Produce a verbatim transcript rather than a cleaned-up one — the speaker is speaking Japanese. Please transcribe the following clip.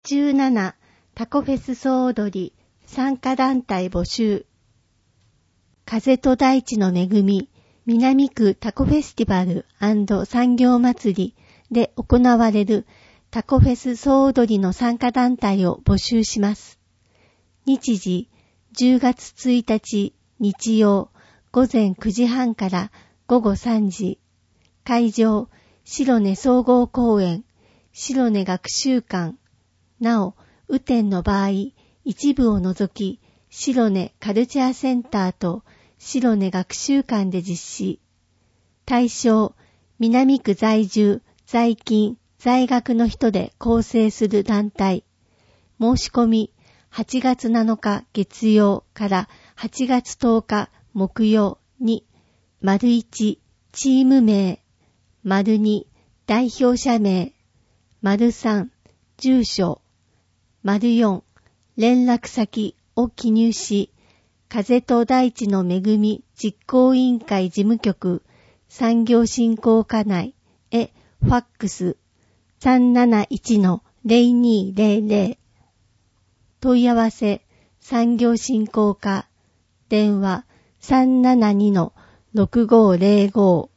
じゅうななタコフェス総踊り参加団体募集。風と大地の恵み南区タコフェスティバル&産業祭りで行われるタコフェス総踊りの参加団体を募集します。日時じゅうがつついたち日曜午前くじはんから午後さんじ。会場白根総合公園白根学習館。なお、雨天の場合、一部を除き、白根カルチャーセンターと白根学習館で実施。対象、南区在住、在勤、在学の人で構成する団体。申し込み、はちがつなのか月曜からはちがつとおか木曜に、丸いち、チーム名、丸に、代表者名、丸さん、住所、丸よん、連絡先を記入し、風と大地の恵み実行委員会事務局産業振興課内へファックス さんなないちのゼロにゼロゼロ 問い合わせ産業振興課電話 さんななにのろくごゼロご